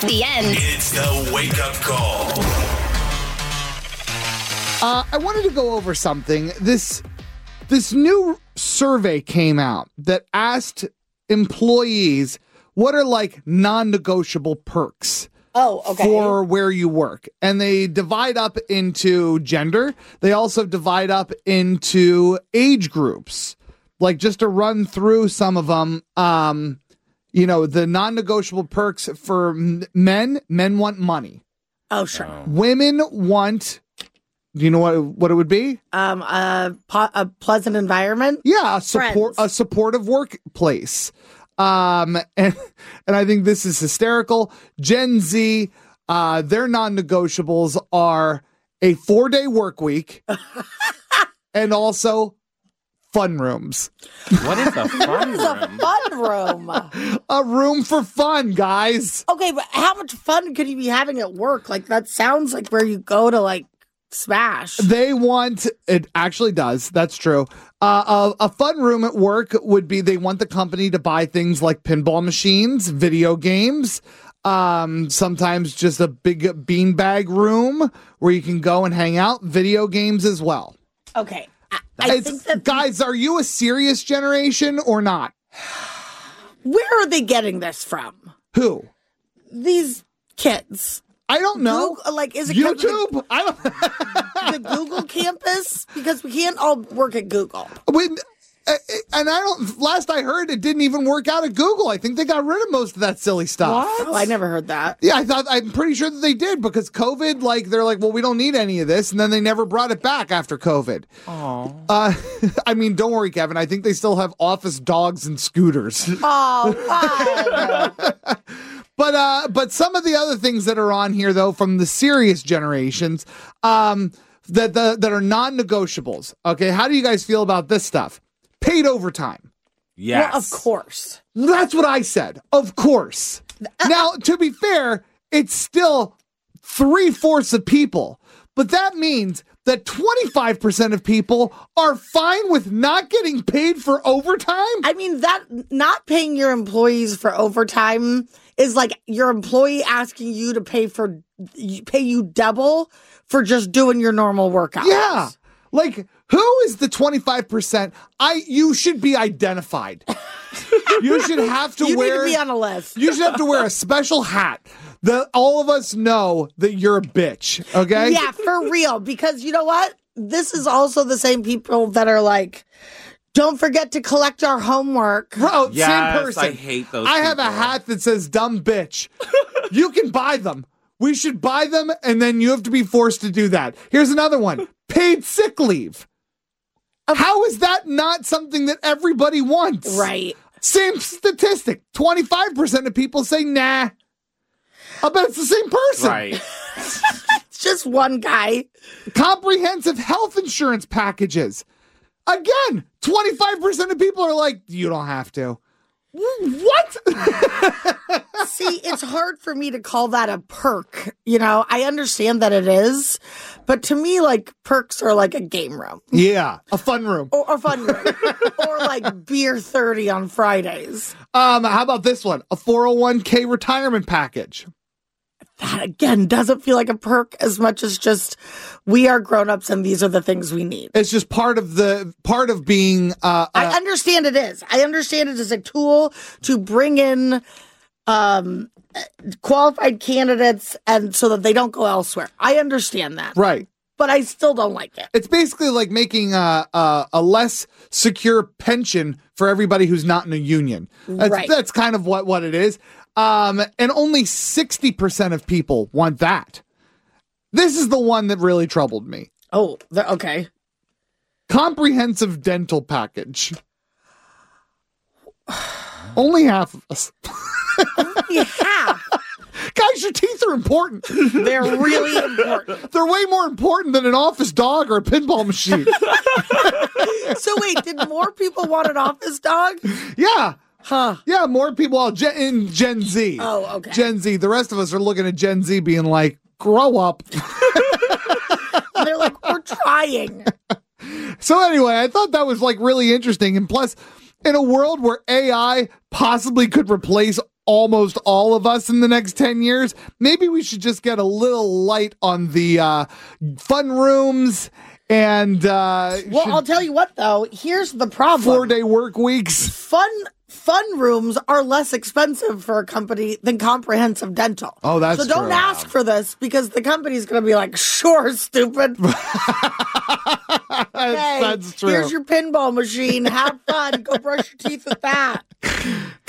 The end. It's the wake-up call. I wanted to go over something. This new survey came out that asked employees what are like non-negotiable perks for where you work. And they divide up into gender. They also divide up into age groups. Like just to run through some of them, the non-negotiable perks for men want money. Oh, sure. Women want... Do you know what it would be? A pleasant environment. Yeah, a supportive workplace. And I think this is hysterical. Gen Z, their non-negotiables are a 4-day work week and also fun rooms. What is a fun room? A fun room. A room for fun, guys. Okay, but how much fun could you be having at work? Like, that sounds like where you go to, like, smash. They want, it actually does, that's true. A fun room at work would be they want the company to buy things like pinball machines, video games, sometimes just a big beanbag room where you can go and hang out, video games as well. Okay. I think that guys, are you a serious generation or not? Where are they getting this from? Who? These kids. I don't know. Google, like, is it YouTube? I don't. The Google campus? Because we can't all work at Google. Last I heard, it didn't even work out at Google. I think they got rid of most of that silly stuff. What? Oh, I never heard that. Yeah, I'm pretty sure that they did because COVID, they're like, well, we don't need any of this. And then they never brought it back after COVID. Oh. I mean, don't worry, Kevin. I think they still have office dogs and scooters. Oh, wow. But some of the other things that are on here, though, from the serious generations, that are non-negotiables. Okay, how do you guys feel about this stuff? Paid overtime. Yes. Well, of course. That's what I said. Of course. Now, to be fair, it's still 3/4 of people, but that means that 25% of people are fine with not getting paid for overtime. I mean, that not paying your employees for overtime is like your employee asking you to pay you double for just doing your normal work hours. Yeah. Like, who is the 25%? You should be identified. You should have to you wear... You need to be on a list. You should have to wear a special hat that all of us know that you're a bitch, okay? Yeah, for real. Because you know what? This is also the same people that are like, don't forget to collect our homework. Bro, yes, same person. I hate those I have a people. hat that says dumb bitch. You can buy them. We should buy them, and then you have to be forced to do that. Here's another one. Paid sick leave. How is that not something that everybody wants? Right. Same statistic. 25% of people say, nah. I bet it's the same person. Right. It's just one guy. Comprehensive health insurance packages. Again, 25% of people are like, you don't have to. What? See, it's hard for me to call that a perk. You know, I understand that it is, but to me, like, perks are like a game room. Yeah, a fun room. Or a fun room. Or like beer 30 on Fridays. How about this one? A 401k retirement package. That, again, doesn't feel like a perk as much as just we are grown-ups and these are the things we need. It's just part of being... I understand it is. I understand it as a tool to bring in qualified candidates and so that they don't go elsewhere. I understand that. Right. But I still don't like it. It's basically like making a less secure pension for everybody who's not in a union. That's kind of what it is. And only 60% of people want that. This is the one that really troubled me. Oh, okay. Comprehensive dental package. Only half of us. Only half? Guys, your teeth are important. They're really important. They're way more important than an office dog or a pinball machine. So wait, did more people want an office dog? Yeah. Huh. Yeah, more people in Gen Z. Oh, okay. Gen Z. The rest of us are looking at Gen Z being like, grow up. They're like, we're trying. So anyway, I thought that was like really interesting. And plus, in a world where AI possibly could replace almost all of us in the next 10 years, maybe we should just get a little light on the fun rooms and I'll tell you what, though. Here's the problem. 4-day work weeks. Fun rooms are less expensive for a company than comprehensive dental. Oh, that's so don't true. ask for this because the company's going to be like, sure, stupid. That's true. Here's your pinball machine. Have fun. Go brush your teeth with that.